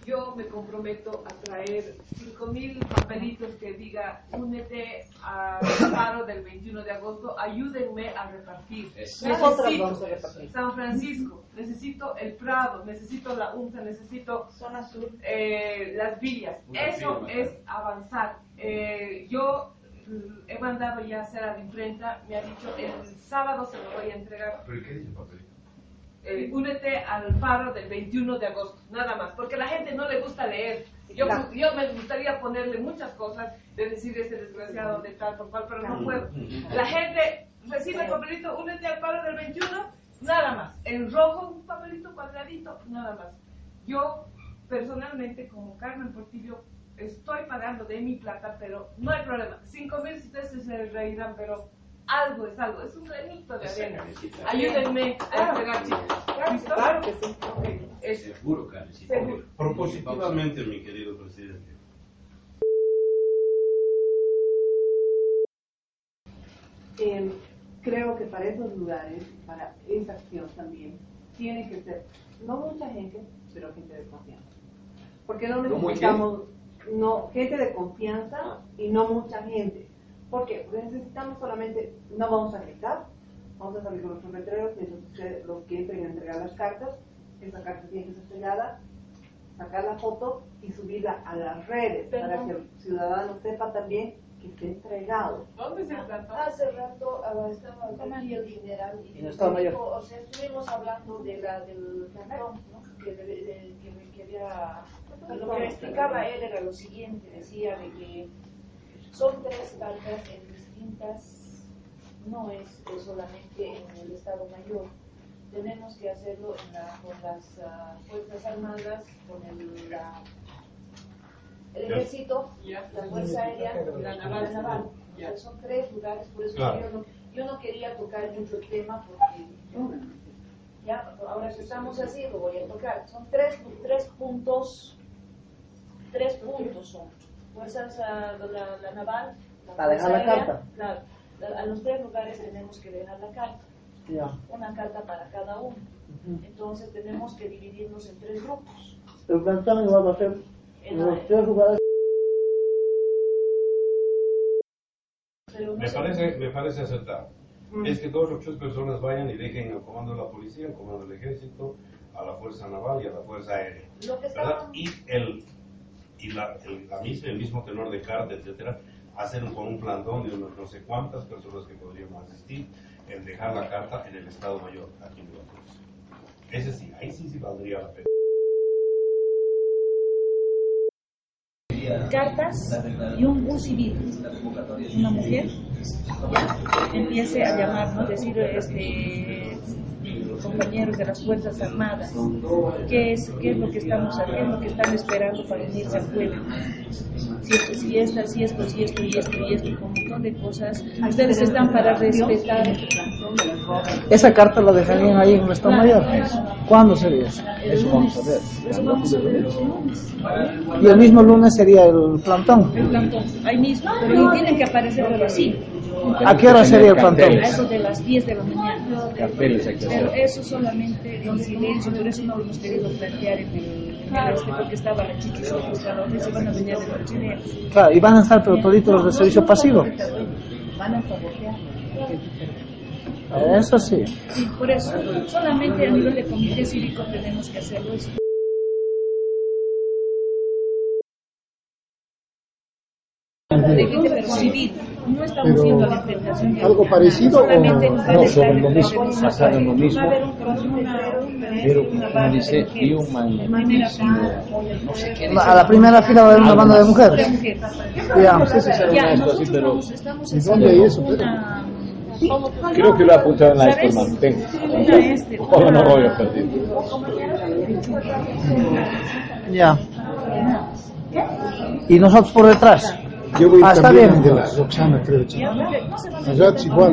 yo me comprometo a traer 5.000 papelitos que diga únete al paro del 21 de agosto, ayúdenme a repartir. Necesito San Francisco, necesito el Prado, necesito la UNSA, necesito Zona Sur, las villas. Eso es avanzar. Yo he mandado ya a hacer a la imprenta, me ha dicho el sábado se lo voy a entregar. ¿Pero qué dice el papelito? Únete al paro del 21 de agosto, nada más, porque a la gente no le gusta leer. Yo me gustaría ponerle muchas cosas, de decir ese desgraciado de tal por cual, pero no puedo. La gente recibe el papelito, únete al paro del 21, nada más. En rojo, un papelito cuadradito, nada más. Yo, personalmente, como Carmen Portillo, estoy pagando de mi plata, pero no hay problema. 5.000 ustedes se reirán, pero algo, es un granito de arena. Ayúdenme a entregar, chicos. ¿Listo? claro que sí. Okay. Seguro, Carmen, sí. Seguro. Propositivamente, mi querido presidente. Creo que para esos lugares, para esa acción también, tiene que ser, no mucha gente, pero gente de confianza. Porque no necesitamos, gente de confianza y no mucha gente. ¿Por qué? Porque necesitamos solamente, no vamos a gritar, vamos a salir con nuestros letreros, mientras los que entren a entregar las cartas, esa carta tiene que ser sellada, sacar la foto y subirla a las redes, para que el ciudadano sepa también que esté entregado. ¿Dónde se trató? Hace rato estaba aquí el general y dijo, o sea, estuvimos hablando de del cantón, ¿no? Lo que explicaba él era lo siguiente, decía de que son 3 cartas en distintas, no es solamente en el Estado Mayor, tenemos que hacerlo con las Fuerzas Armadas, con el Ejército, la Fuerza Aérea y la Naval. O sea, son 3 lugares, por eso yo no quería tocar mucho el tema porque ya, ahora que estamos así lo voy a tocar. Son 3 puntos, 3 puntos son. Fuerzas, la Naval, la para dejar la carta. Claro, a los 3 lugares tenemos que dejar la carta. Ya. Una carta para cada uno. Entonces tenemos que dividirnos en 3 grupos. El plantón igual va a ser en los 3 lugares. Pero no Me parece acertado. Es que 2 o 3 personas vayan y dejen al comando de la policía, al comando del ejército, a la fuerza naval y a la fuerza aérea. ¿Verdad? Y el mismo tenor de carta, etcétera, hacer con un plantón de unos no sé cuántas personas que podríamos asistir en dejar la carta en el Estado Mayor, aquí en Veracruz. Ese sí, ahí sí valdría la pena. Cartas y un civil, una mujer, empiece a llamarnos, decir compañeros de las Fuerzas Armadas, qué es lo que estamos haciendo, qué están esperando para unirse al pueblo. Si esto, y un montón de cosas. Ustedes están para respetar. Esa carta la dejarían ahí en el Estado Mayor. ¿Cuándo sería eso? Eso vamos a ver. Eso vamos a ver el lunes. Y el mismo lunes sería el plantón. El plantón, ahí mismo, pero tienen que aparecer así. ¿A qué hora sería el plantón? A eso de las 10 de la mañana. Pero eso solamente en silencio, por eso no lo hemos querido plantear porque estaba la chica y se van a venir de noche. Claro, y van a estar pero toditos los de servicio pasivo. Van a sabotear. Eso sí. Sí, por eso, solamente a nivel de comité cívico tenemos que hacerlo. De gente pero civil, no estamos haciendo la implementación de algo parecido o no sobre lo mismo, pasar en lo mismo, pero como dice, y un no sé qué dice. A la primera fila va a haber una banda de mujeres. Ya, no sé si será esto así, pero ¿y dónde hay eso? Creo que lo he apuntado en la Escolman. Ojalá no voy a perder. Ya. Y nosotros por detrás. Yo voy está también bien. de la Roxana, creo. Allá igual.